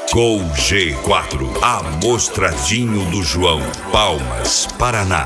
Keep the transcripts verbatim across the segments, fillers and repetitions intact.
Gol G quatro, Amostradinho do João, Palmas, Paraná.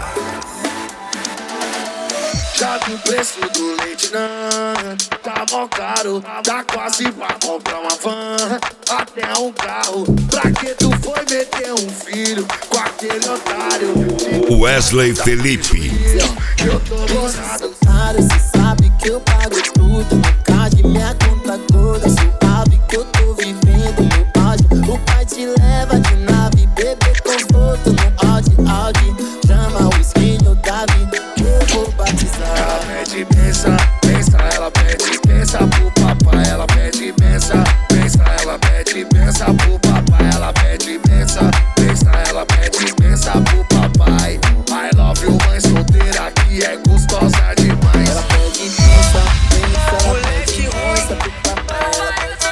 Já vi o preço do leite, não tá mó caro, dá quase pra comprar uma van, até um carro. Pra que tu foi meter um filho com aquele otário? Wesley Felipe. Eu tô gostado. Cê sabe que eu pago tudo, no card minha conta toda. Suave que eu tô vivendo no áudio. O pai te leva de nave, bebê conforto no Audi, Audi. Chama o skin no Davi, que eu vou batizar. Ela pede benção, benção, ela pede benção pro papai. Ela pede benção, benção, ela pede benção pro papai. Ela pede benção, benção, ela pede benção pro papai. I love you, mãe solteira, que é gostosa demais. Ela pede benção, benção, ela pede benção pro papai. Ela pede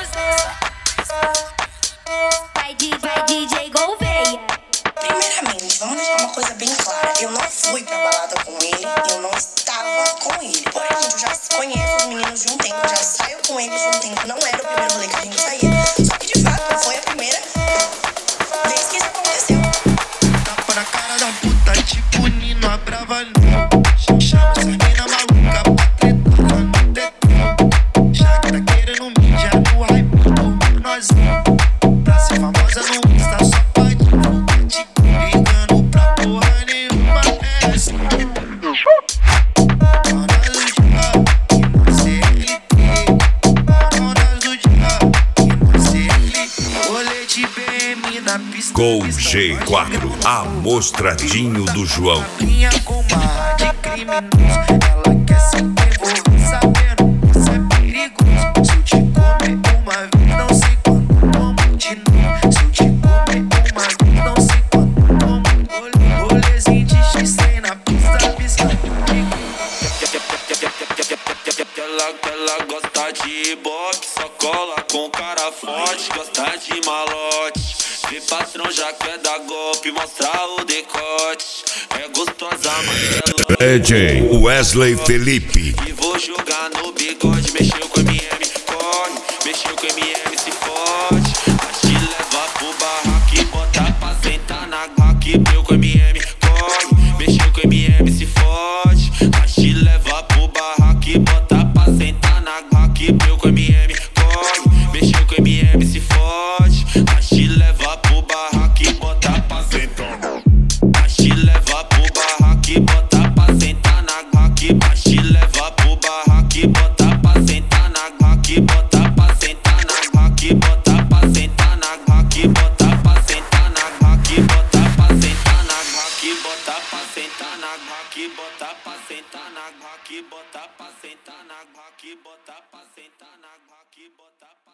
Vai, D J, vai D J Gouveia. Primeiramente, vamos deixar uma coisa bem clara. Eu não fui pra balada com ele, eu não estava com ele. Porém, gente, eu já conheço os meninos de um tempo, já saio com eles de um tempo. Não era o primeiro rolê que a gente saía. Só que de fato foi a primeira vez que isso aconteceu. Tapa na cara da puta, tipo Nino, a brava não. Chama essa mina maluca pra tretar no tetão. Já que tá querendo mídia do hype por nós. Pra ser famosa no Insta, só pode te ligando pra porra nenhuma. É assim. Horas do dia, que não sei ele tem. Horas do dia, que não sei ele tem. Rolê de B M na pista. Gol G quatro, Amostradinho do João. Minha comadre de criminoso, ela quer se envolver sabendo que isso é perigoso. Se eu te comer uma vez, não sei quando, como de novo. Se eu te comer uma vez, não sei quando, como. Rolezinho de X cem na pista, piscando. Ela, ela gosta de ibope, só cola com cara forte. Gosta de malote, vê patrão já quer dar golpe, mostrar o decote. É gostosa, mas é D J Wesley Felipe. e vou jogar no bigode. Mexeu com M M, corre. Mexeu com M M, se fode. Mas te leva pro barraco e bota pra sentar na glaque. Meu com M M, corre. Mexeu com M M, se fode. Mas te leva pro barraco e bota pra sentar na glaque. Meu com M M, corre. Mexeu com M M, se fode. Mas te leva pro barraco e bota pra sentar na. Mas te leva pro barraco e bota pra sentar na glaque. Mas te leva pro barraco e bota pra sentar na glaque. Bota pra sentar na glaque. Bota pra sentar na glaque. Bota pra sentar na glaque. Bota pra sentar na glaque. Bota pra sentar na glaque. Bota pra sentar na glaque. Bota pra sentar na glaque. Bota pra sentar na glaque. Bota pra